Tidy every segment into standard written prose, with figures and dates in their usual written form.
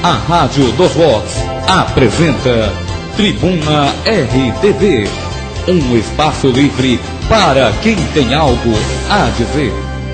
A Rádio dos Vox apresenta Tribuna RTV, um espaço livre para quem tem algo a dizer.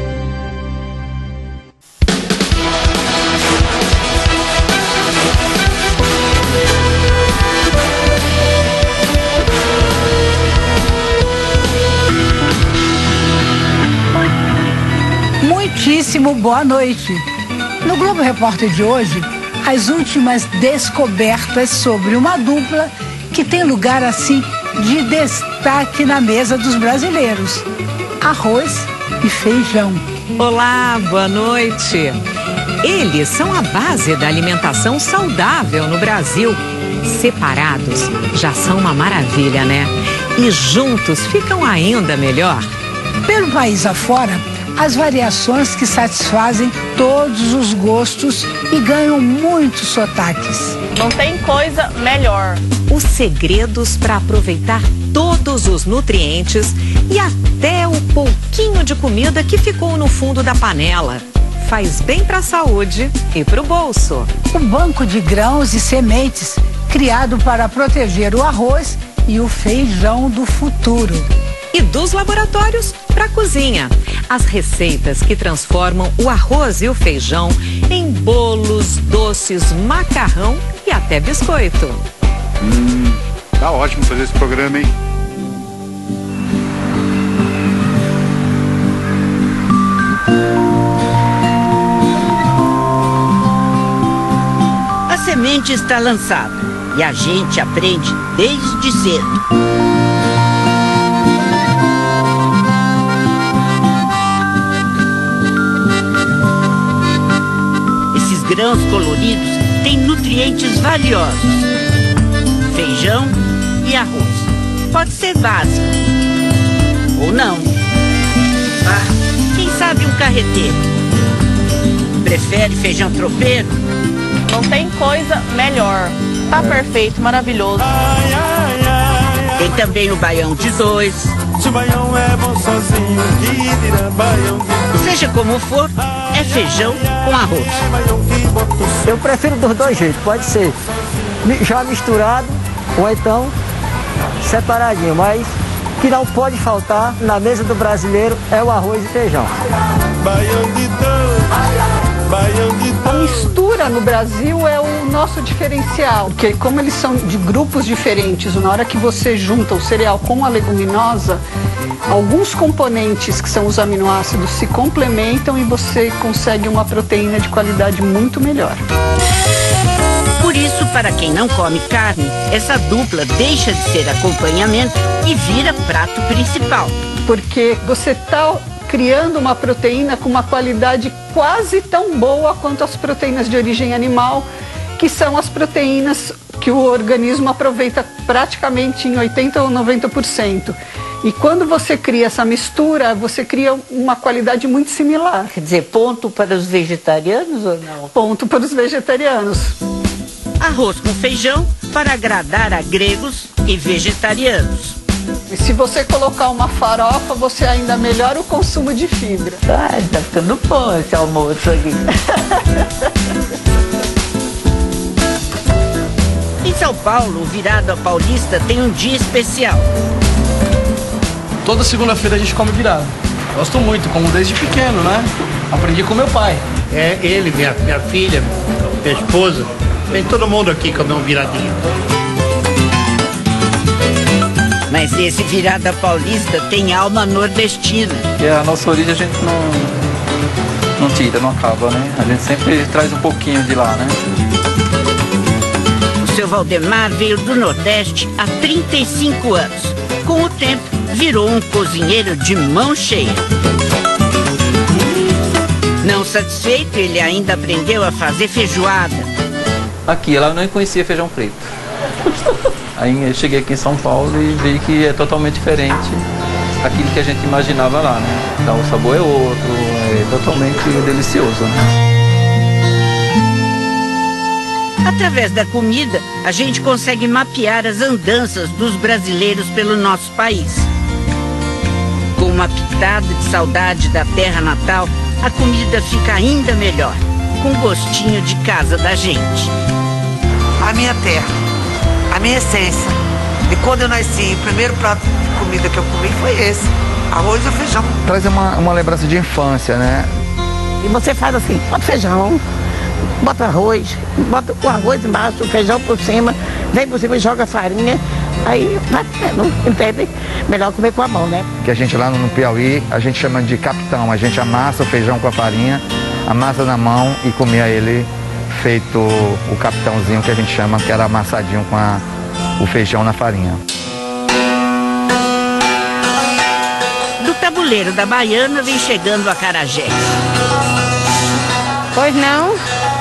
Muitíssimo boa noite. No Globo Repórter de hoje, as últimas descobertas sobre uma dupla que tem lugar assim de destaque na mesa dos brasileiros: arroz e feijão. Olá, boa noite. Eles são a base da alimentação saudável no Brasil. Separados já são uma maravilha, né? E juntos ficam ainda melhor. Pelo país afora, as variações que satisfazem todos os gostos e ganham muitos sotaques. Não tem coisa melhor. Os segredos para aproveitar todos os nutrientes e até o pouquinho de comida que ficou no fundo da panela. Faz bem para a saúde e para o bolso. O banco de grãos e sementes, criado para proteger o arroz e o feijão do futuro. E dos laboratórios para a cozinha. As receitas que transformam o arroz e o feijão em bolos, doces, macarrão e até biscoito. Tá ótimo fazer esse programa, hein? A semente está lançada e a gente aprende desde cedo. Grãos coloridos têm nutrientes valiosos. Feijão e arroz. Pode ser básico. Ou não. Quem sabe um carreteiro? Prefere feijão tropeiro? Não tem coisa melhor. Tá perfeito, maravilhoso. Tem também o baião de dois. Se o baião é bom sozinho, que dirá baião de dois. Seja como for, é feijão com arroz. Eu prefiro dos dois jeitos, pode ser já misturado ou então separadinho, mas o que não pode faltar na mesa do brasileiro é o arroz e feijão. Baião de dois, baião de dois. A mistura no Brasil é o nosso diferencial, porque como eles são de grupos diferentes, na hora que você junta o cereal com a leguminosa, alguns componentes que são os aminoácidos se complementam e você consegue uma proteína de qualidade muito melhor. Por isso, para quem não come carne, essa dupla deixa de ser acompanhamento e vira prato principal. Porque você está criando uma proteína com uma qualidade quase tão boa quanto as proteínas de origem animal, que são as proteínas que o organismo aproveita praticamente em 80% ou 90%. E quando você cria essa mistura, você cria uma qualidade muito similar. Quer dizer, ponto para os vegetarianos ou não? Ponto para os vegetarianos. Arroz com feijão para agradar a gregos e vegetarianos. E se você colocar uma farofa, você ainda melhora o consumo de fibra. Ai, tá ficando bom esse almoço aqui. Em São Paulo, o virado paulista tem um dia especial. Toda segunda-feira a gente come virado. Gosto muito, como desde pequeno, né? Aprendi com meu pai. É ele, minha filha, minha esposa. Vem todo mundo aqui comer um viradinho. Mas esse virada paulista tem alma nordestina. E a nossa origem a gente não tira, não acaba, né? A gente sempre traz um pouquinho de lá, né? O seu Valdemar veio do Nordeste há 35 anos. Com o tempo, virou um cozinheiro de mão cheia. Não satisfeito, ele ainda aprendeu a fazer feijoada. Aqui, ela não conhecia feijão preto. Aí eu cheguei aqui em São Paulo e vi que é totalmente diferente daquilo que a gente imaginava lá, né? Então o sabor é outro, é totalmente delicioso, né? Através da comida, a gente consegue mapear as andanças dos brasileiros pelo nosso país. Com uma pitada de saudade da terra natal, a comida fica ainda melhor. com gostinho de casa da gente. A minha terra, a minha essência. E quando eu nasci, o primeiro prato de comida que eu comi foi esse, arroz e feijão. Traz uma lembrança de infância, né? E você faz assim, bota feijão, bota arroz, bota o arroz embaixo, o feijão por cima, vem por cima e joga farinha, aí vai comendo, entende? Melhor comer com a mão, né? Que a gente lá no Piauí, a gente chama de capitão, a gente amassa o feijão com a farinha, amassa na mão e comia ele feito o capitãozinho que a gente chama, que era amassadinho com o feijão na farinha. Do tabuleiro da Baiana vem chegando a acarajé. Pois não?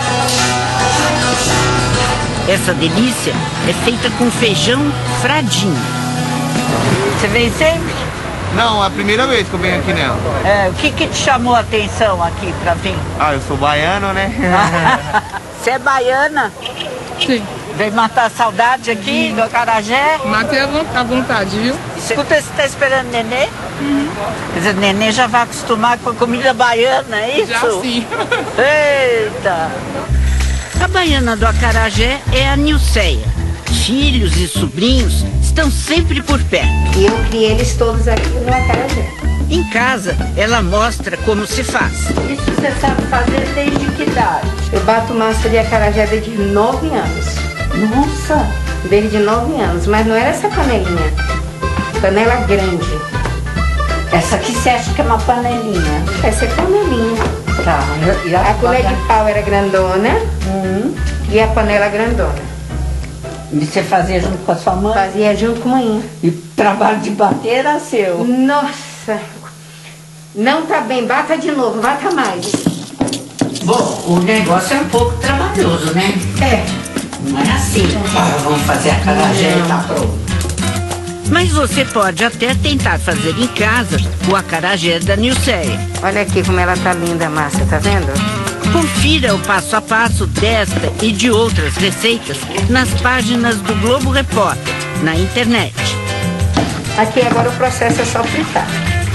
Essa delícia é feita com feijão fradinho. Você vem sempre? Não, é a primeira vez que eu venho aqui nela. O que te chamou a atenção aqui pra vir? Ah, eu sou baiano, né? Você é baiana? Sim. Veio matar a saudade aqui do acarajé? Matei à vontade, viu? Escuta, você tá esperando nenê? Quer dizer, nenê já vai acostumar com a comida baiana, é isso? Já sim. Eita! A baiana do acarajé é a Nilceia. Filhos e sobrinhos estão sempre por perto. E eu criei eles todos aqui no acarajé. Em casa, ela mostra como se faz. Isso você sabe fazer desde que idade? Eu bato massa de acarajé desde 9 anos. Nossa! Desde 9 anos, mas não era essa panelinha. Panela grande. Essa aqui você acha que é uma panelinha? Essa é panelinha. Tá. A colher de pau era grandona e a panela grandona. E você fazia junto com a sua mãe? Fazia junto com a mãe. E o trabalho de bater era seu? Nossa! Não tá bem, bata de novo, bata mais. Bom, o negócio é um pouco trabalhoso, né? É. Não é assim, vamos fazer acarajé e tá pronto. Mas você pode até tentar fazer em casa o acarajé da Nilceia. Olha aqui como ela tá linda a massa, tá vendo? Confira o passo a passo desta e de outras receitas nas páginas do Globo Repórter, na internet. Aqui agora o processo é só fritar.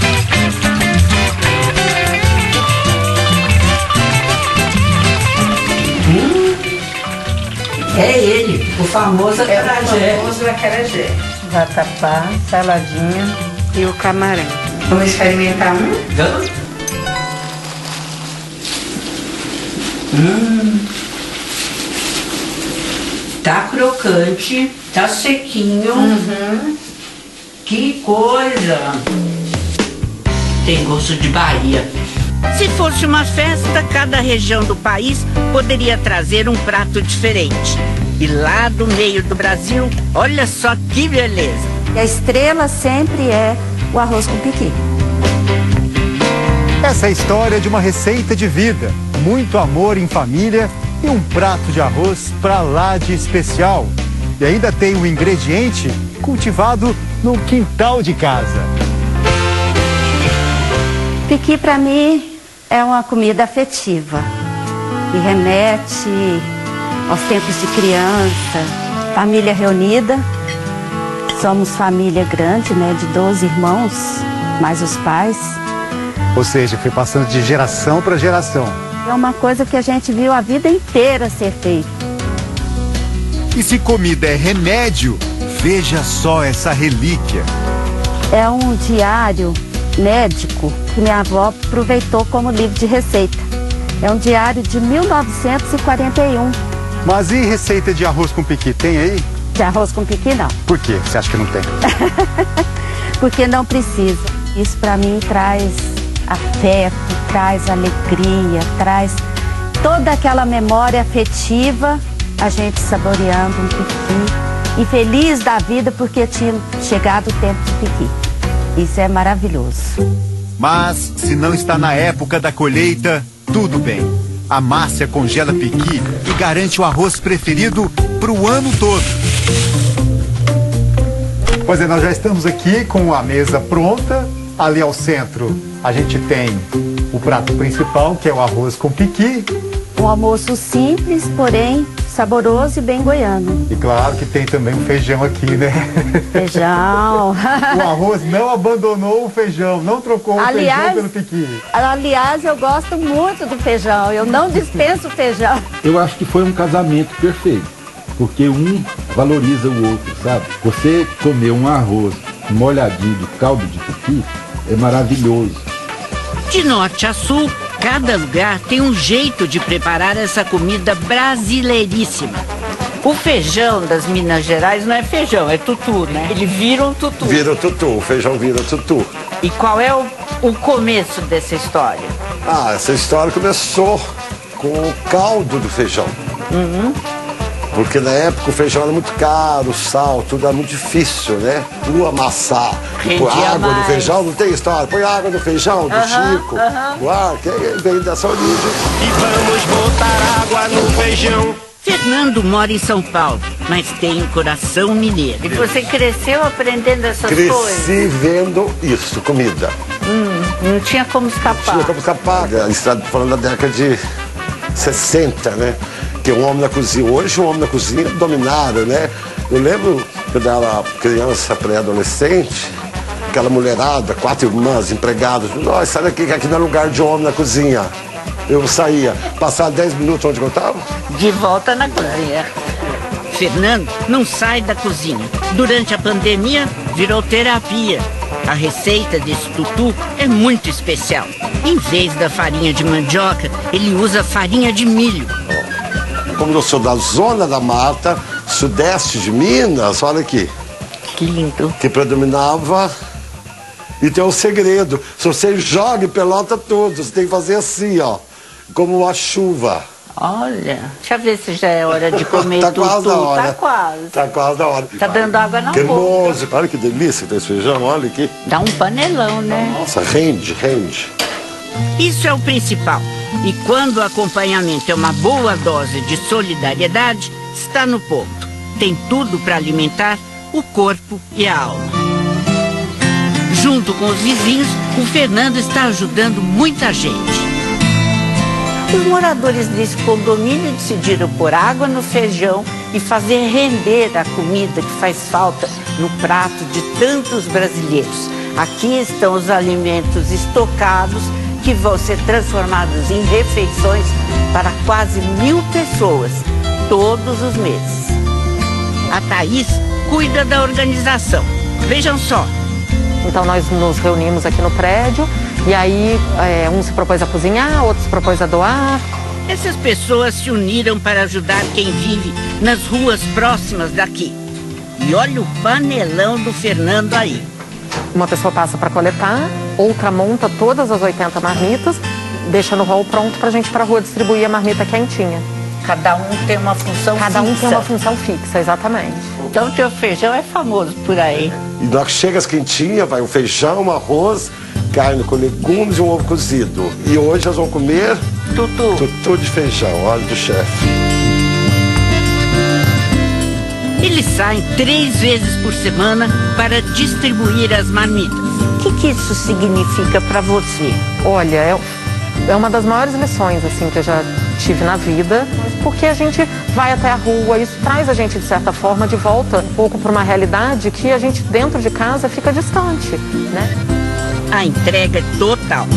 É ele, o famoso acarajé. É o famoso acarajé. Vatapá, saladinha e o camarão. Vamos experimentar um? Vamos. Tá crocante, tá sequinho. Que coisa! Tem gosto de Bahia. Se fosse uma festa, cada região do país poderia trazer um prato diferente. E lá do meio do Brasil, olha só que beleza! E a estrela sempre é o arroz com piqui. Essa é a história de uma receita de vida, muito amor em família e um prato de arroz pra lá de especial. E ainda tem um ingrediente cultivado no quintal de casa. Piqui para mim é uma comida afetiva e remete aos tempos de criança, família reunida. Somos família grande, né, de 12 irmãos, mais os pais. Ou seja, foi passando de geração para geração. É uma coisa que a gente viu a vida inteira ser feita. E se comida é remédio, veja só essa relíquia. É um diário médico que minha avó aproveitou como livro de receita. É um diário de 1941. Mas e receita de arroz com piqui, tem aí? De arroz com piqui, não. Por quê? Você acha que não tem? Porque não precisa. Isso para mim traz afeto, traz alegria, traz toda aquela memória afetiva, a gente saboreando um piqui e feliz da vida porque tinha chegado o tempo de piqui. Isso é maravilhoso. Mas se não está na época da colheita, tudo bem. A Márcia congela piqui e garante o arroz preferido para o ano todo. Pois é, nós já estamos aqui com a mesa pronta. Ali ao centro a gente tem o prato principal, que é o arroz com piqui. Um almoço simples, porém saboroso e bem goiano. E claro que tem também um feijão aqui, né? Feijão. O arroz não abandonou o feijão, não trocou o feijão pelo piqui. Aliás, eu gosto muito do feijão, eu não dispenso o feijão. Eu acho que foi um casamento perfeito, porque um valoriza o outro, sabe? Você comer um arroz molhadinho de caldo de piqui é maravilhoso. De norte a sul, cada lugar tem um jeito de preparar essa comida brasileiríssima. O feijão das Minas Gerais não é feijão, é tutu, né? Ele vira um tutu. Vira o tutu, o feijão vira o tutu. E qual é o começo dessa história? Ah, essa história começou com o caldo do feijão. Porque na época o feijão era muito caro, o sal, tudo era muito difícil, né? Tu amassar, pôr água no feijão, não tem história. Põe água no feijão do Chico, que vem dessa origem. E vamos botar água no feijão. Fernando mora em São Paulo, mas tem um coração mineiro. E você cresceu aprendendo essas coisas? Cresci vendo isso, comida. Não tinha como escapar. Não tinha como escapar. A estrada falando da década de 60, né? Que um homem na cozinha. Hoje, um homem na cozinha dominaram, né? Eu lembro quando eu era criança, pré-adolescente, aquela mulherada, 4 irmãs, empregadas. Nossa, sai daqui que aqui não é lugar de homem na cozinha. Eu saía, passava 10 minutos onde eu estava. De volta na cozinha. Fernando não sai da cozinha. Durante a pandemia, virou terapia. A receita desse tutu é muito especial. Em vez da farinha de mandioca, ele usa farinha de milho. Como eu sou da zona da mata, sudeste de Minas, olha aqui. Que lindo. Que predominava. E tem um segredo. Se você joga em pelota tudo, você tem que fazer assim, ó. Como uma chuva. Olha, deixa eu ver se já é hora de comer tá tutu. Quase na hora. Tá quase. Tá quase na hora. Tá dando água na boca. Cremoso. Olha que delícia que tem esse feijão, olha aqui. Dá um panelão, né? Nossa, rende. Isso é o principal. E quando o acompanhamento é uma boa dose de solidariedade, está no ponto. Tem tudo para alimentar o corpo e a alma. Junto com os vizinhos, o Fernando está ajudando muita gente. Os moradores desse condomínio decidiram pôr água no feijão e fazer render a comida que faz falta no prato de tantos brasileiros. Aqui estão os alimentos estocados que vão ser transformados em refeições para quase 1000 pessoas todos os meses. A Thaís cuida da organização. Vejam só. Então nós nos reunimos aqui no prédio e aí um se propôs a cozinhar, outro se propôs a doar. Essas pessoas se uniram para ajudar quem vive nas ruas próximas daqui. E olha o panelão do Fernando aí. Uma pessoa passa para coletar, outra monta todas as 80 marmitas, deixa no hall pronto para a gente ir para a rua distribuir a marmita quentinha. Cada um tem uma função fixa. Cada um tem uma função fixa, exatamente. Então o teu feijão é famoso por aí. E na hora que chega as quentinhas, vai um feijão, um arroz, carne com legumes e um ovo cozido. E hoje nós vamos comer tutu de feijão, óleo do chefe. Eles saem 3 vezes por semana para distribuir as marmitas. O que isso significa para você? Olha, é uma das maiores lições assim, que eu já tive na vida, porque a gente vai até a rua, isso traz a gente, de certa forma, de volta um pouco para uma realidade que a gente, dentro de casa, fica distante, né? A entrega é total.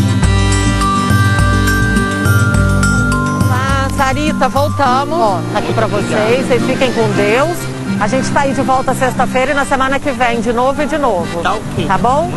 Olá, Sarita, voltamos. Ó, tá aqui para vocês fiquem com Deus. A gente está aí de volta sexta-feira e na semana que vem, de novo e de novo. Tá ok. Tá bom?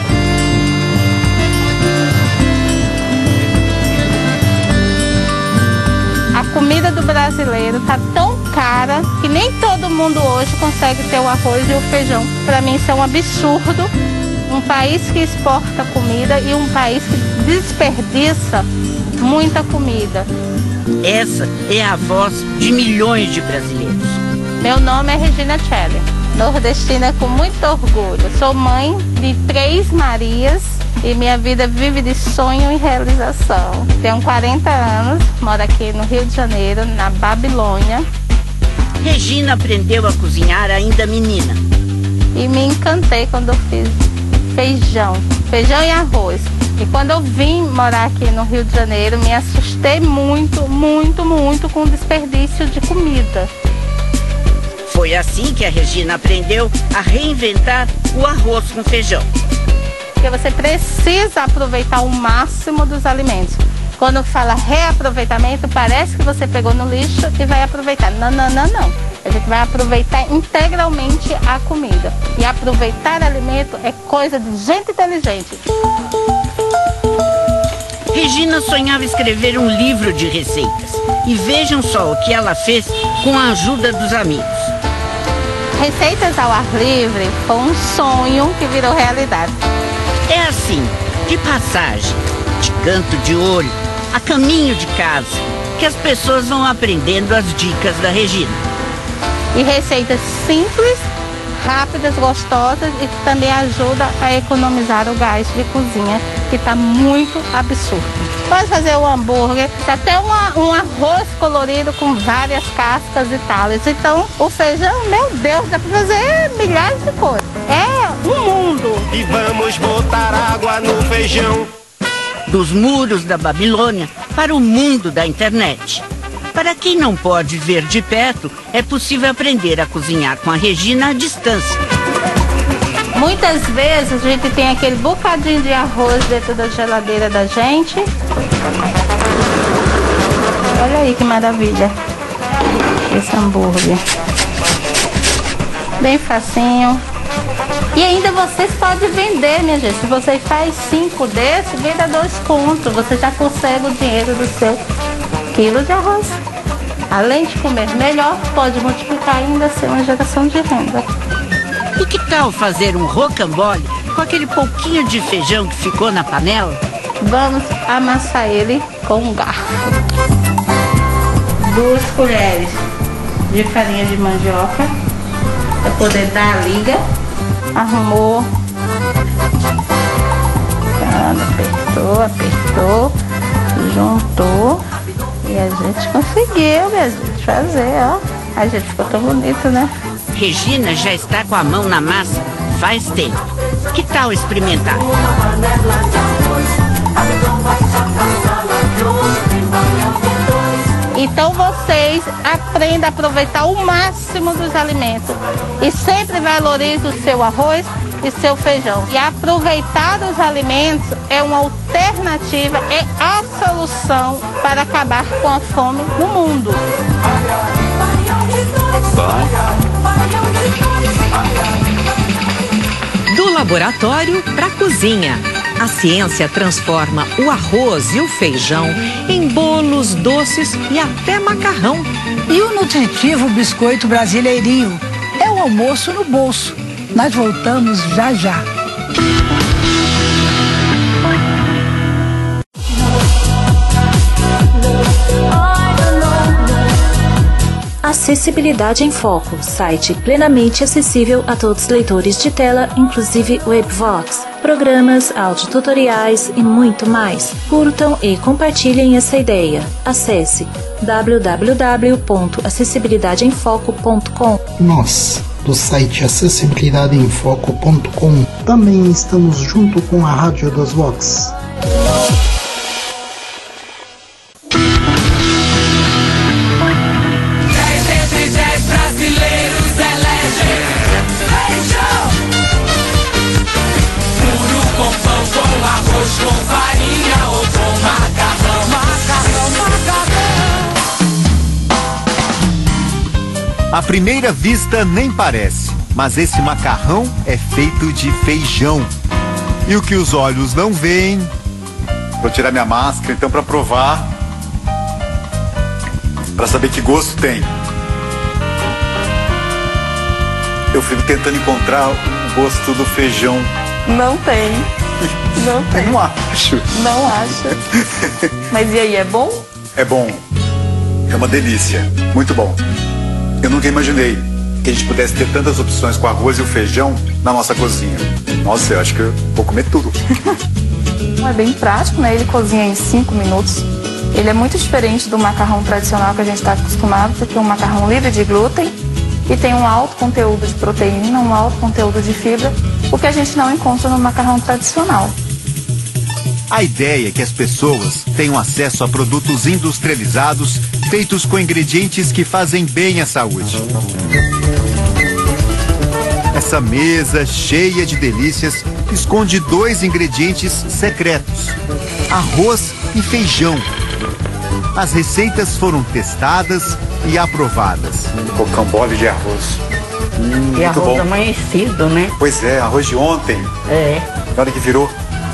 A comida do brasileiro tá tão cara que nem todo mundo hoje consegue ter o arroz e o feijão. Para mim isso é um absurdo. Um país que exporta comida e um país que desperdiça muita comida. Essa é a voz de milhões de brasileiros. Meu nome é Regina Scheller, nordestina com muito orgulho. Sou mãe de 3 Marias e minha vida vive de sonho e realização. Tenho 40 anos, moro aqui no Rio de Janeiro, na Babilônia. Regina aprendeu a cozinhar ainda menina. E me encantei quando eu fiz feijão e arroz. E quando eu vim morar aqui no Rio de Janeiro, me assustei muito com o desperdício de comida. Foi assim que a Regina aprendeu a reinventar o arroz com feijão. Porque você precisa aproveitar o máximo dos alimentos. Quando fala reaproveitamento, parece que você pegou no lixo e vai aproveitar. Não. A gente vai aproveitar integralmente a comida. E aproveitar alimento é coisa de gente inteligente. Regina sonhava escrever um livro de receitas. E vejam só o que ela fez com a ajuda dos amigos. Receitas ao ar livre foi um sonho que virou realidade. É assim, de passagem, de canto de olho, a caminho de casa, que as pessoas vão aprendendo as dicas da Regina. E receitas simples, rápidas, gostosas e que também ajudam a economizar o gás de cozinha, que está muito absurdo. Pode fazer o hambúrguer, até um arroz colorido com várias cascas e tales. Então, o feijão, meu Deus, dá para fazer milhares de coisas. É um mundo. E vamos botar água no feijão. Dos muros da Babilônia para o mundo da internet. Para quem não pode ver de perto, é possível aprender a cozinhar com a Regina à distância. Muitas vezes a gente tem aquele bocadinho de arroz dentro da geladeira da gente. Olha aí que maravilha esse hambúrguer. Bem facinho. E ainda vocês podem vender, minha gente. Se você faz 5 desses, venda 2 contos. Você já consegue o dinheiro do seu quilo de arroz. Além de comer melhor, pode multiplicar ainda ser uma geração de renda. E que tal fazer um rocambole com aquele pouquinho de feijão que ficou na panela? Vamos amassar ele com um garfo. 2 colheres de farinha de mandioca para poder dar a liga. Arrumou. Apertou, juntou. E a gente conseguiu, minha gente, fazer, ó. A gente ficou tão bonito, né? Regina já está com a mão na massa faz tempo. Que tal experimentar? Então vocês aprendam a aproveitar o máximo dos alimentos. E sempre valorize o seu arroz e seu feijão. E aproveitar os alimentos é uma alternativa, é a solução para acabar com a fome no mundo. Do laboratório para a cozinha. A ciência transforma o arroz e o feijão em bolos, doces e até macarrão. E o nutritivo biscoito brasileirinho é o almoço no bolso. Nós voltamos já já. Acessibilidade em Foco, site plenamente acessível a todos os leitores de tela, inclusive Webvox, programas, audiotutoriais e muito mais. Curtam e compartilhem essa ideia. Acesse www.acessibilidadeemfoco.com. Nós, do site acessibilidadeemfoco.com, também estamos junto com a Rádio das Vox. À primeira vista nem parece, mas esse macarrão é feito de feijão. E o que os olhos não veem... Vou tirar minha máscara então para provar, para saber que gosto tem. Eu fico tentando encontrar o gosto do feijão. Não tem. Não tem. Eu não acho. Não acha. Mas e aí, é bom? É bom. É uma delícia. Muito bom. Eu nunca imaginei que a gente pudesse ter tantas opções com arroz e o feijão na nossa cozinha. Nossa, eu acho que eu vou comer tudo. É bem prático, né? Ele cozinha em 5 minutos. Ele é muito diferente do macarrão tradicional que a gente está acostumado, porque é um macarrão livre de glúten e tem um alto conteúdo de proteína, um alto conteúdo de fibra, o que a gente não encontra no macarrão tradicional. A ideia é que as pessoas tenham acesso a produtos industrializados feitos com ingredientes que fazem bem à saúde. Essa mesa cheia de delícias esconde 2 ingredientes secretos: arroz e feijão. As receitas foram testadas e aprovadas. Rocambole de arroz. E arroz bom. Amanhecido, né? Pois é, arroz de ontem. É. Olha que virou.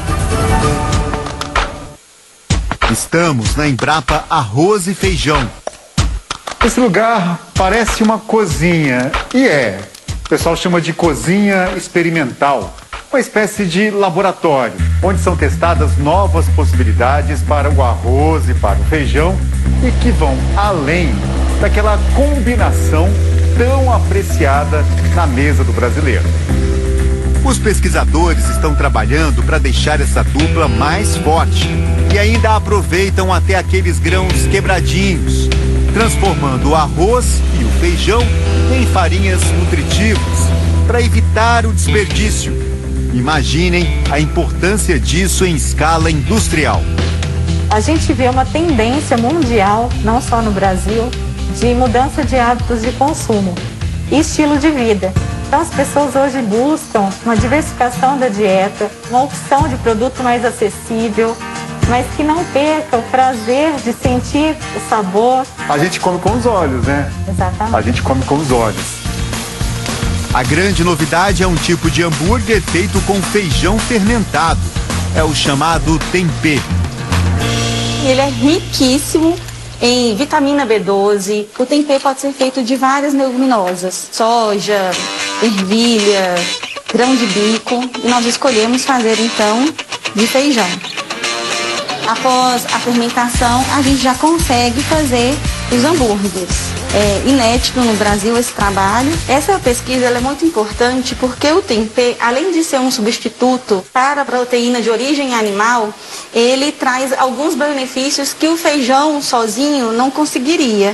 Estamos na Embrapa Arroz e Feijão. Esse lugar parece uma cozinha. E é. O pessoal chama de cozinha experimental. Uma espécie de laboratório, onde são testadas novas possibilidades para o arroz e para o feijão e que vão além daquela combinação tão apreciada na mesa do brasileiro. Os pesquisadores estão trabalhando para deixar essa dupla mais forte e ainda aproveitam até aqueles grãos quebradinhos, transformando o arroz e o feijão em farinhas nutritivas para evitar o desperdício. Imaginem a importância disso em escala industrial. A gente vê uma tendência mundial, não só no Brasil, de mudança de hábitos de consumo e estilo de vida. Então as pessoas hoje buscam uma diversificação da dieta, uma opção de produto mais acessível, mas que não perca o prazer de sentir o sabor. A gente come com os olhos, né? Exatamente. A gente come com os olhos. A grande novidade é um tipo de hambúrguer feito com feijão fermentado. É o chamado tempê. Ele é riquíssimo em vitamina B12. O tempê pode ser feito de várias leguminosas: soja, ervilha, grão de bico. E nós escolhemos fazer então de feijão. Após a fermentação, a gente já consegue fazer os hambúrgueres. É inédito no Brasil esse trabalho. Essa pesquisa ela é muito importante porque o tempê, além de ser um substituto para a proteína de origem animal, ele traz alguns benefícios que o feijão sozinho não conseguiria.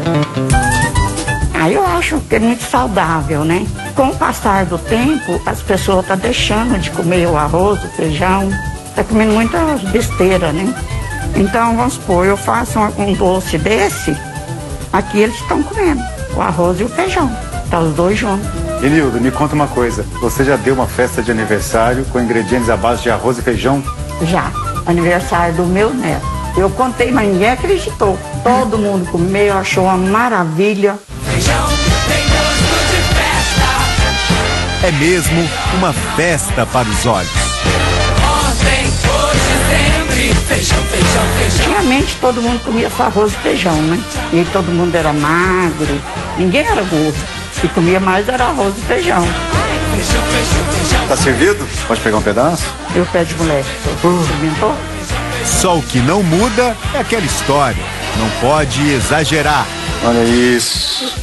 Eu acho que é muito saudável, né? Com o passar do tempo, as pessoas estão deixando de comer o arroz, o feijão, está comendo muita besteira, né? Então, vamos supor, eu faço um doce desse, aqui eles estão comendo o arroz e o feijão, tá os dois juntos. Enildo, me conta uma coisa, você já deu uma festa de aniversário com ingredientes à base de arroz e feijão? Já, aniversário do meu neto. Eu contei, mas ninguém acreditou. Todo mundo comeu, achou uma maravilha. Feijão tem gosto de festa. É mesmo uma festa para os olhos. Ontem, hoje, sempre, feijão, feijão, feijão. Antigamente todo mundo comia só arroz e feijão, né? E todo mundo era magro, ninguém era gordo. E comia mais era arroz e feijão. Feijão, feijão, feijão. Tá servido? Pode pegar um pedaço? Eu pé de moleque. Experimentou? Só o que não muda é aquela história. Não pode exagerar. Olha isso.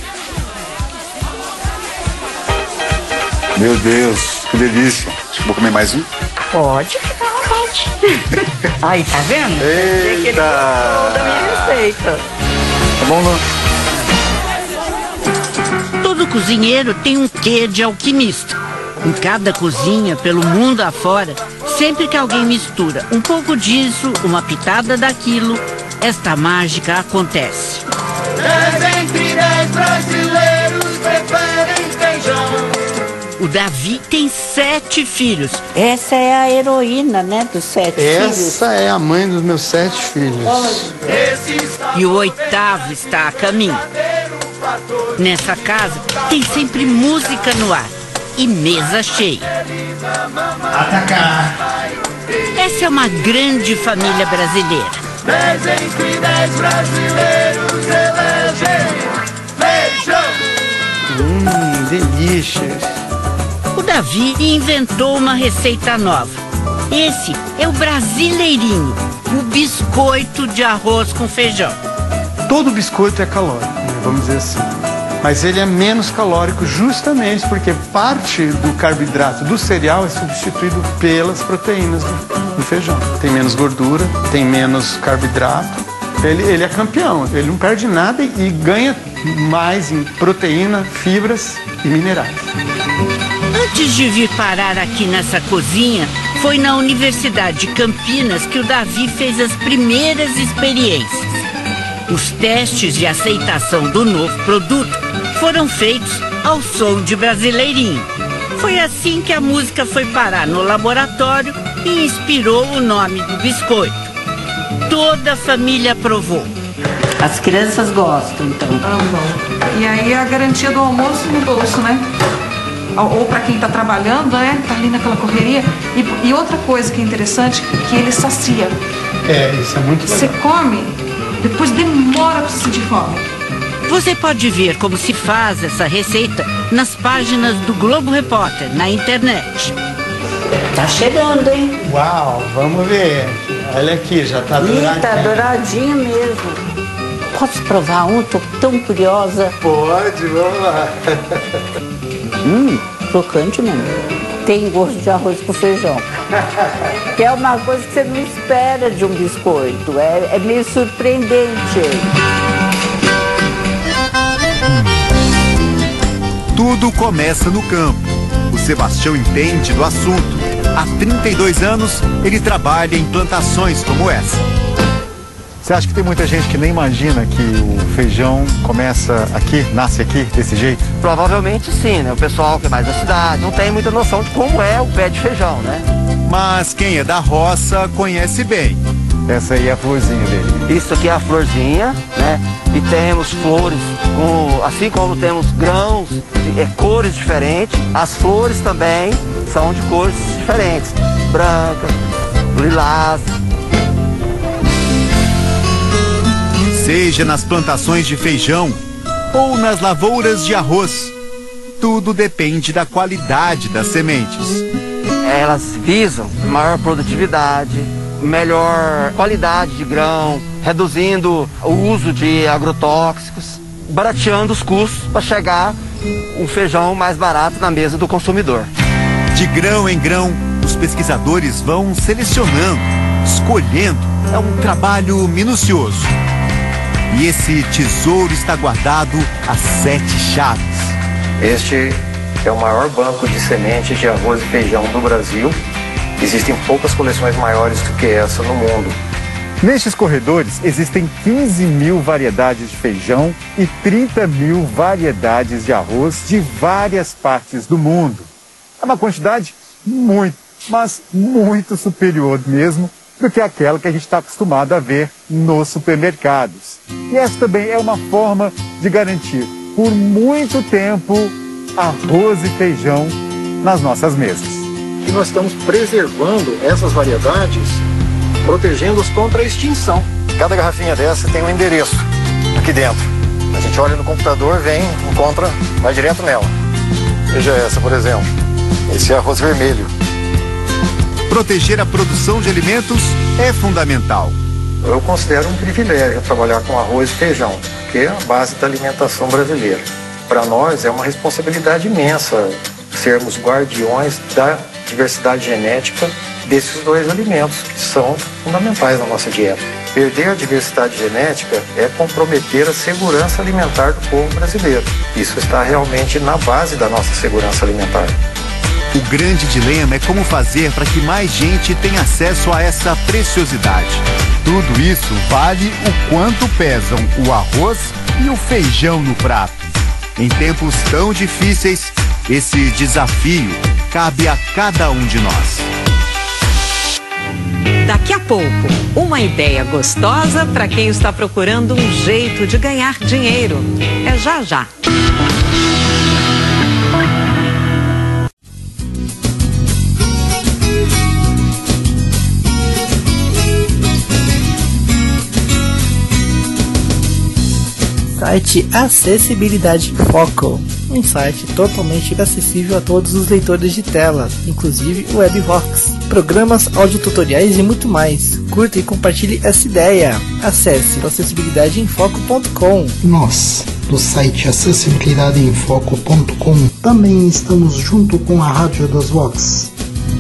Meu Deus, que delícia. Acho que vou comer mais um. Pode, fica à vontade. Aí, tá vendo? Eita! Da minha receita. Tá bom, não? Todo cozinheiro tem um quê de alquimista. Em cada cozinha, pelo mundo afora, sempre que alguém mistura um pouco disso, uma pitada daquilo, esta mágica acontece. 10 entre 10 brasileiros preferem feijão. O Davi tem 7 filhos. Essa é a heroína, né, dos 7 filhos. Essa é a mãe dos meus 7 filhos. E o 8º está a caminho. Nessa casa tem sempre música no ar e mesa cheia. Atacar. Essa é uma grande família brasileira. 10 entre 10 brasileiros elegem feijão. Delícias. O Davi inventou uma receita nova. Esse é o brasileirinho, o biscoito de arroz com feijão. Todo biscoito é calórico, né? Vamos dizer assim. Mas ele é menos calórico justamente porque parte do carboidrato do cereal é substituído pelas proteínas do feijão. Tem menos gordura, tem menos carboidrato. Ele é campeão, ele não perde nada e ganha mais em proteína, fibras e minerais. Antes de vir parar aqui nessa cozinha, Foi na Universidade de Campinas que o Davi fez as primeiras experiências. Os testes de aceitação do novo produto foram feitos ao som de Brasileirinho. Foi assim que a música foi parar no laboratório e inspirou o nome do biscoito. Toda a família aprovou. As crianças gostam, então. E aí a garantia do almoço no bolso, né? Ou para quem está trabalhando, né? Tá ali naquela correria. E outra coisa que é interessante, que ele sacia. Isso é muito legal. Você come, depois demora para sentir fome. Você pode ver como se faz essa receita nas páginas do Globo Repórter, na internet. Tá chegando, hein? Uau, vamos ver. Olha aqui, já tá douradinho. Tá douradinho mesmo. Posso provar um? Tô tão curiosa. Pode, vamos lá. Crocante mesmo. Tem gosto de arroz com feijão. Que é uma coisa que você não espera de um biscoito. É meio surpreendente. Tudo começa no campo. O Sebastião entende do assunto. Há 32 anos, ele trabalha em plantações como essa. Você acha que tem muita gente que nem imagina que o feijão começa aqui, nasce aqui, desse jeito? Provavelmente sim, né? O pessoal que é mais da cidade não tem muita noção de como é o pé de feijão, né? Mas quem é da roça conhece bem. Essa aí é a florzinha dele. Isso aqui é a florzinha, né? E temos flores, assim como temos grãos, cores diferentes. As flores também são de cores diferentes. Branca, lilás. Seja nas plantações de feijão ou nas lavouras de arroz, tudo depende da qualidade das sementes. Elas visam maior produtividade, melhor qualidade de grão, reduzindo o uso de agrotóxicos, barateando os custos para chegar um feijão mais barato na mesa do consumidor. De grão em grão, os pesquisadores vão selecionando, escolhendo. É um trabalho minucioso. E esse tesouro está guardado a 7 chaves. Este é o maior banco de sementes de arroz e feijão do Brasil. Existem poucas coleções maiores do que essa no mundo. Nestes corredores existem 15 mil variedades de feijão e 30 mil variedades de arroz de várias partes do mundo. É uma quantidade muito, mas muito superior mesmo do que aquela que a gente está acostumado a ver nos supermercados. E essa também é uma forma de garantir por muito tempo arroz e feijão nas nossas mesas. E nós estamos preservando essas variedades, protegendo-as contra a extinção. Cada garrafinha dessa tem um endereço aqui dentro. A gente olha no computador, vem, encontra, vai direto nela. Veja essa, por exemplo. Esse é arroz vermelho. Proteger a produção de alimentos é fundamental. Eu considero um privilégio trabalhar com arroz e feijão, que é a base da alimentação brasileira. Para nós é uma responsabilidade imensa sermos guardiões da diversidade genética desses dois alimentos que são fundamentais na nossa dieta. Perder a diversidade genética é comprometer a segurança alimentar do povo brasileiro. Isso está realmente na base da nossa segurança alimentar. O grande dilema é como fazer para que mais gente tenha acesso a essa preciosidade. Tudo isso vale o quanto pesam o arroz e o feijão no prato. Em tempos tão difíceis, esse desafio cabe a cada um de nós. Daqui a pouco, uma ideia gostosa para quem está procurando um jeito de ganhar dinheiro. É já já. Site Acessibilidade Foco, um site totalmente acessível a todos os leitores de tela, inclusive o WebVox, programas, audiotutoriais e muito mais. Curta e compartilhe essa ideia. Acesse acessibilidadeenfoco.com. Nós, do site acessibilidadeenfoco.com, também estamos junto com a Rádio das Vox.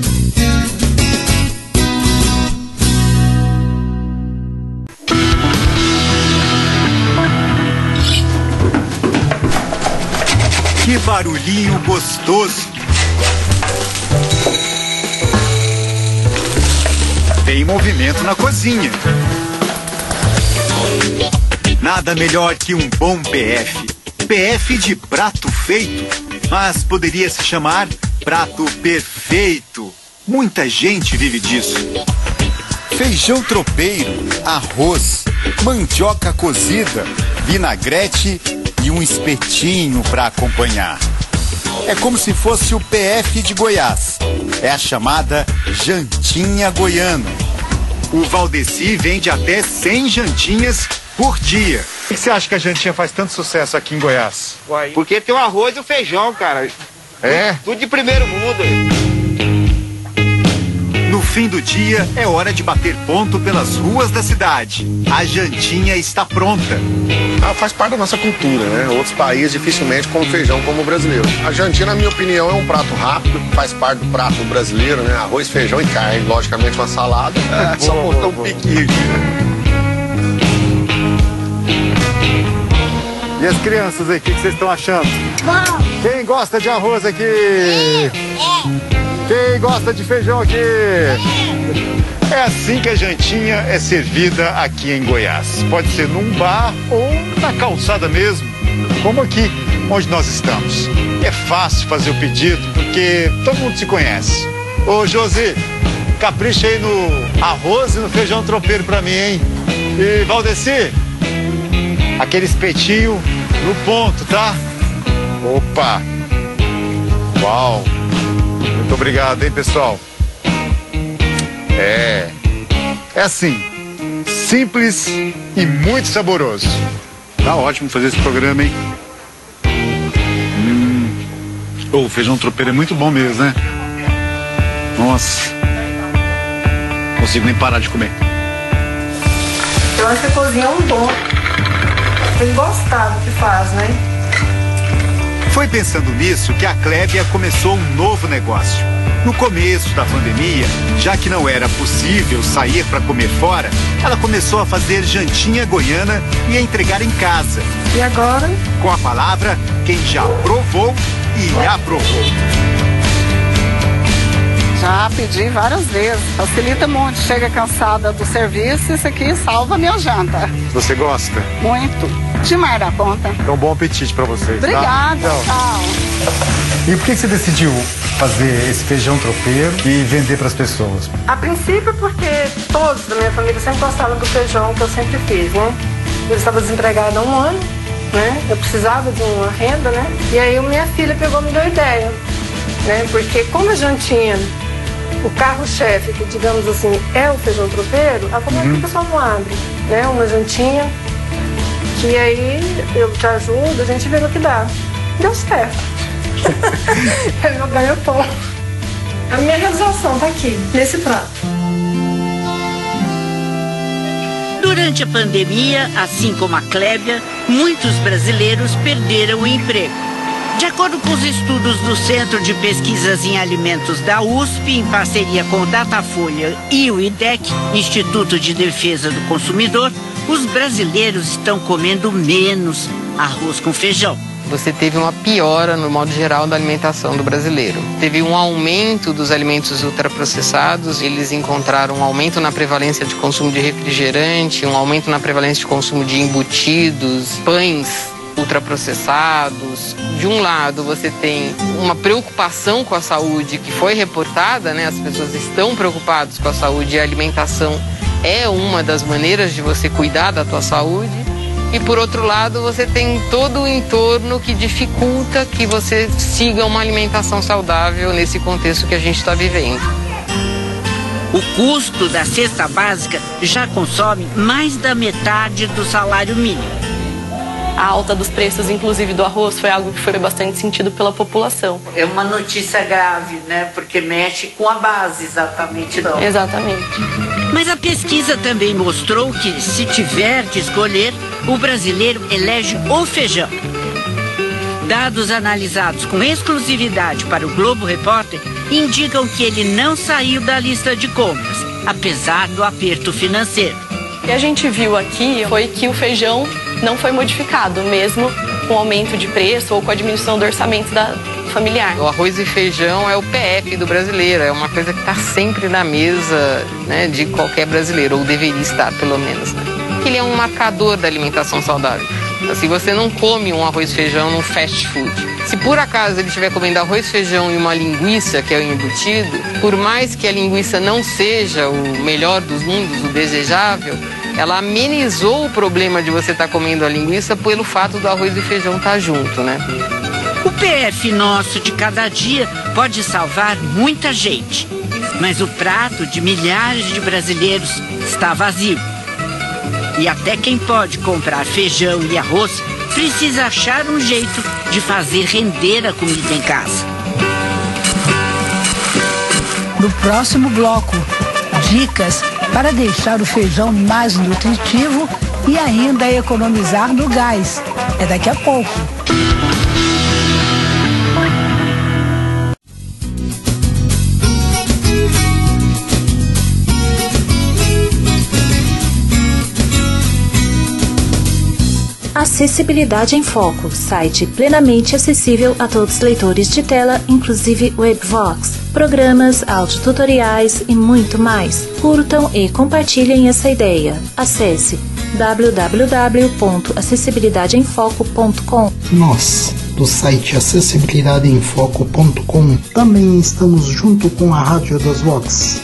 Que barulhinho gostoso! tem movimento na cozinha. Nada melhor que um bom PF. PF de prato feito, mas poderia se chamar prato perfeito. Muita gente vive disso. Feijão tropeiro, arroz, mandioca cozida, vinagrete e um espetinho para acompanhar. É como se fosse o PF de Goiás. É a chamada jantinha goiana. O Valdeci vende até 100 jantinhas por dia. Por que você acha que a jantinha faz tanto sucesso aqui em Goiás? Porque tem o arroz e o feijão, cara. É? Tudo de primeiro mundo. No fim do dia, é hora de bater ponto pelas ruas da cidade. A jantinha está pronta. Faz parte da nossa cultura, né? Outros países dificilmente comem feijão como o brasileiro. A jantinha, na minha opinião, é um prato rápido, faz parte do prato brasileiro, né? Arroz, feijão e carne. Logicamente, uma salada. Só botar um piquinho. E as crianças aí, o que vocês estão achando? Bom. Quem gosta de arroz aqui? Quem gosta de feijão aqui? É assim que a jantinha é servida aqui em Goiás. Pode ser num bar ou na calçada mesmo, como aqui, onde nós estamos. É fácil fazer o pedido, porque todo mundo se conhece. Ô, Josi, capricha aí no arroz e no feijão tropeiro pra mim, hein? E, Valdeci, aquele espetinho no ponto, tá? Opa! Uau! Muito obrigado, hein, pessoal? É assim, simples e muito saboroso. Tá ótimo fazer esse programa, hein? O feijão tropeiro é muito bom mesmo, né? Nossa. Não consigo nem parar de comer. Eu acho que a cozinha é um dom. Tem que gostar do que faz, né? Foi pensando nisso que a Clébia começou um novo negócio. No começo da pandemia, já que não era possível sair para comer fora, ela começou a fazer jantinha goiana e a entregar em casa. E agora? Com a palavra, quem já provou e aprovou. Já pedi várias vezes, facilita muito. Chega cansada do serviço, isso aqui salva minha janta. Você gosta? Muito. Demais da conta. Então, bom apetite pra vocês. Obrigada, tá? tchau. E por que você decidiu fazer esse feijão tropeiro e vender pras pessoas? A princípio porque todos da minha família sempre gostavam do feijão que eu sempre fiz, né? Eu estava desempregada há um ano, né? Eu precisava de uma renda, né? E aí minha filha pegou e me deu ideia, né? Porque como a jantinha, o carro-chefe, que digamos assim, é o feijão tropeiro, ela falou, por que o pessoal não abre, né? Uma jantinha, que aí eu te ajudo, a gente vê no que dá. Deu certo. É meu ganha-pão. A minha realização tá aqui, nesse prato. Durante a pandemia, assim como a Clébia, muitos brasileiros perderam o emprego. De acordo com os estudos do Centro de Pesquisas em Alimentos da USP, em parceria com o Datafolha e o IDEC, Instituto de Defesa do Consumidor, os brasileiros estão comendo menos arroz com feijão. Você teve uma piora no modo geral da alimentação do brasileiro. Teve um aumento dos alimentos ultraprocessados, eles encontraram um aumento na prevalência de consumo de refrigerante, um aumento na prevalência de consumo de embutidos, pães ultraprocessados. De um lado, você tem uma preocupação com a saúde que foi reportada, né? As pessoas estão preocupadas com a saúde e a alimentação é uma das maneiras de você cuidar da tua saúde. E por outro lado, você tem todo o entorno que dificulta que você siga uma alimentação saudável nesse contexto que a gente está vivendo. O custo da cesta básica já consome mais da metade do salário mínimo. A alta dos preços, inclusive do arroz, foi algo que foi bastante sentido pela população. É uma notícia grave, né? Porque mexe com a base, exatamente. Não. Exatamente. Mas a pesquisa também mostrou que, se tiver que escolher, o brasileiro elege o feijão. Dados analisados com exclusividade para o Globo Repórter indicam que ele não saiu da lista de compras, apesar do aperto financeiro. O que a gente viu aqui foi que o feijão não foi modificado, mesmo com o aumento de preço ou com a diminuição do orçamento familiar. O arroz e feijão é o PF do brasileiro, é uma coisa que está sempre na mesa, né, de qualquer brasileiro, ou deveria estar pelo menos, né? Ele é um marcador da alimentação saudável. Se você não come um arroz e feijão num fast food, se por acaso ele estiver comendo arroz, feijão e uma linguiça, que é o embutido, por mais que a linguiça não seja o melhor dos mundos, o desejável, ela amenizou o problema de você estar comendo a linguiça pelo fato do arroz e feijão estar junto, né? O PF nosso de cada dia pode salvar muita gente, mas o prato de milhares de brasileiros está vazio. E até quem pode comprar feijão e arroz precisa achar um jeito de fazer render a comida em casa. No próximo bloco, dicas para deixar o feijão mais nutritivo e ainda economizar no gás. É daqui a pouco. Acessibilidade em Foco, site plenamente acessível a todos os leitores de tela, inclusive Webvox, programas, audiotutoriais e muito mais. Curtam e compartilhem essa ideia. Acesse www.acessibilidadeemfoco.com. Nós, do site acessibilidadeemfoco.com, também estamos junto com a Rádio das Vox.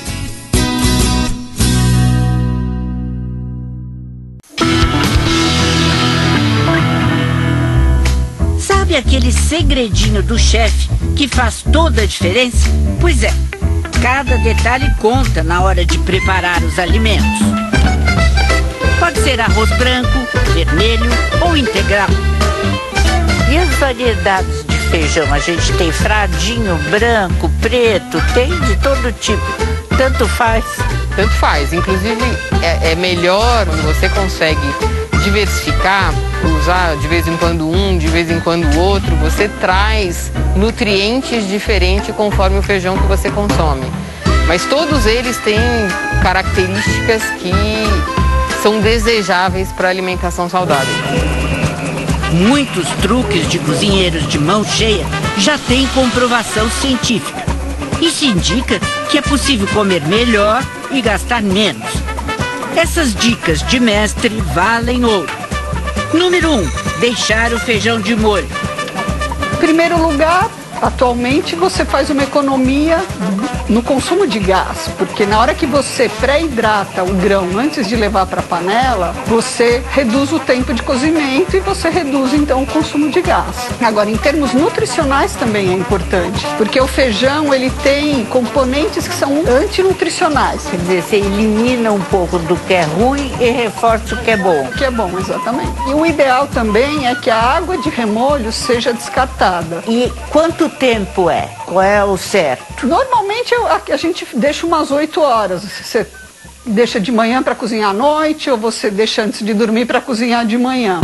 Sabe aquele segredinho do chefe que faz toda a diferença? Pois é, cada detalhe conta na hora de preparar os alimentos. Pode ser arroz branco, vermelho ou integral. E as variedades de feijão? A gente tem fradinho, branco, preto, tem de todo tipo. Tanto faz. Tanto faz. Inclusive, é melhor quando você consegue diversificar, usar de vez em quando um, de vez em quando o outro, você traz nutrientes diferentes conforme o feijão que você consome. Mas todos eles têm características que são desejáveis para a alimentação saudável. Muitos truques de cozinheiros de mão cheia já têm comprovação científica. Isso indica que é possível comer melhor e gastar menos. Essas dicas de mestre valem ouro. Número 1, deixar o feijão de molho. Em primeiro lugar, atualmente você faz uma economia no consumo de gás, porque na hora que você pré-hidrata o grão antes de levar para a panela, você reduz o tempo de cozimento e você reduz então o consumo de gás. Agora, em termos nutricionais também é importante, porque o feijão ele tem componentes que são antinutricionais. Quer dizer, você elimina um pouco do que é ruim e reforça o que é bom. O que é bom, exatamente. E o ideal também é que a água de remolho seja descartada. E quanto tempo é? Qual é o certo? Normalmente a gente deixa umas 8 horas. Você deixa de manhã para cozinhar à noite ou você deixa antes de dormir para cozinhar de manhã.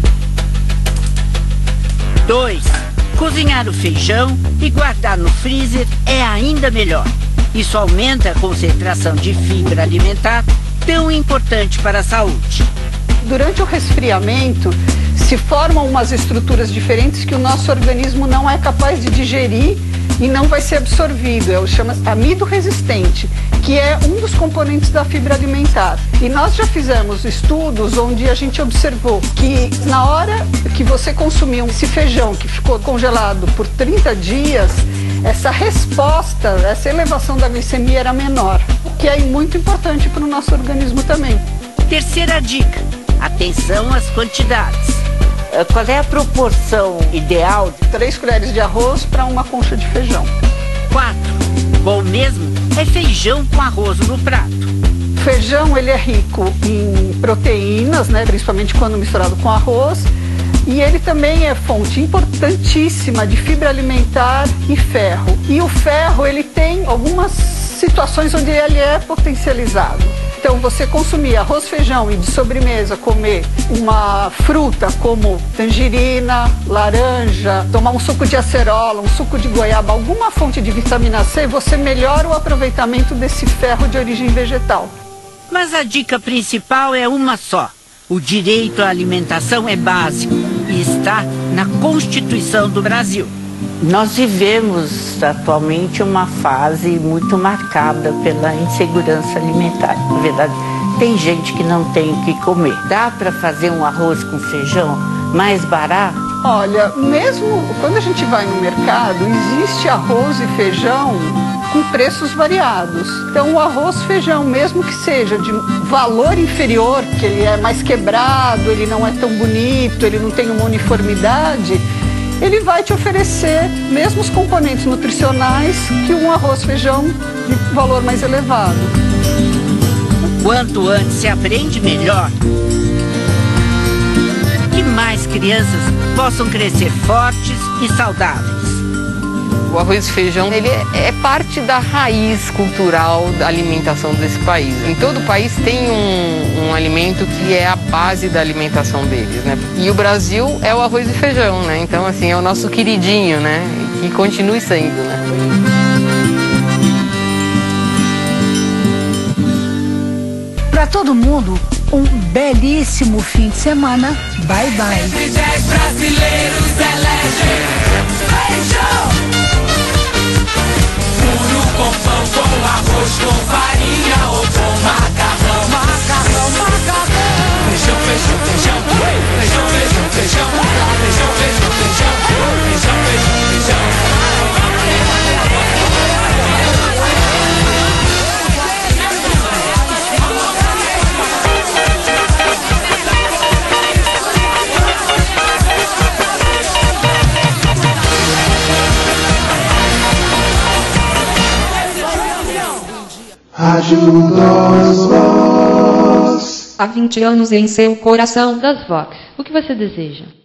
2. Cozinhar o feijão e guardar no freezer é ainda melhor. Isso aumenta a concentração de fibra alimentar, tão importante para a saúde. Durante o resfriamento, se formam umas estruturas diferentes que o nosso organismo não é capaz de digerir e não vai ser absorvido. Chama amido resistente, que é um dos componentes da fibra alimentar. E nós já fizemos estudos onde a gente observou que na hora que você consumiu esse feijão que ficou congelado por 30 dias, essa resposta, essa elevação da glicemia era menor, o que é muito importante para o nosso organismo também. Terceira dica, atenção às quantidades. Qual é a proporção ideal? 3 colheres de arroz para uma concha de feijão. 4. Bom mesmo é feijão com arroz no prato. O feijão ele é rico em proteínas, né, principalmente quando misturado com arroz. E ele também é fonte importantíssima de fibra alimentar e ferro. E o ferro ele tem algumas situações onde ele é potencializado. Então, você consumir arroz, feijão e de sobremesa comer uma fruta como tangerina, laranja, tomar um suco de acerola, um suco de goiaba, alguma fonte de vitamina C, você melhora o aproveitamento desse ferro de origem vegetal. Mas a dica principal é uma só. O direito à alimentação é básico e está na Constituição do Brasil. Nós vivemos atualmente uma fase muito marcada pela insegurança alimentar. Na verdade, tem gente que não tem o que comer. Dá para fazer um arroz com feijão mais barato? Olha, mesmo quando a gente vai no mercado, existe arroz e feijão com preços variados. Então, o arroz e feijão, mesmo que seja de valor inferior, que ele é mais quebrado, ele não é tão bonito, ele não tem uma uniformidade, ele vai te oferecer mesmos componentes nutricionais que um arroz e feijão de valor mais elevado. Quanto antes se aprende, melhor. Que mais crianças possam crescer fortes e saudáveis. O arroz e feijão, ele é parte da raiz cultural da alimentação desse país. Em todo o país tem um alimento que é a base da alimentação deles, né? E o Brasil é o arroz e feijão, né? Então, assim, é o nosso queridinho, né? E continue sendo, né? Para todo mundo, um belíssimo fim de semana. Bye, bye. 10 brasileiros elegem feijão. Puro com pão, com arroz, com farinha ou com macarrão. Macarrão, macarrão. Feijão, feijão, feijão. Feijão, feijão, feijão. Feijão, feijão, feijão. Feijão, feijão, feijão. Rádio das Vox. Há 20 anos em seu coração das Vox. O que você deseja?